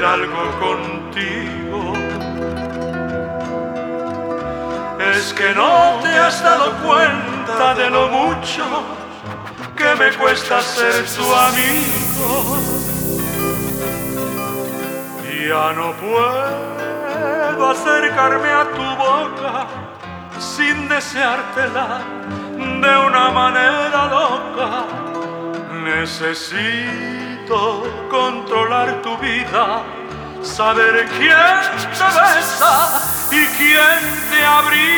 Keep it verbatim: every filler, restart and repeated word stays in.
algo contigo. Es que no te has dado cuenta de lo mucho que me cuesta ser tu amigo. Ya no puedo acercarme a tu boca sin deseártela de una manera loca. Necesito controlar tu vida, saber quién te besa y quién te abriga.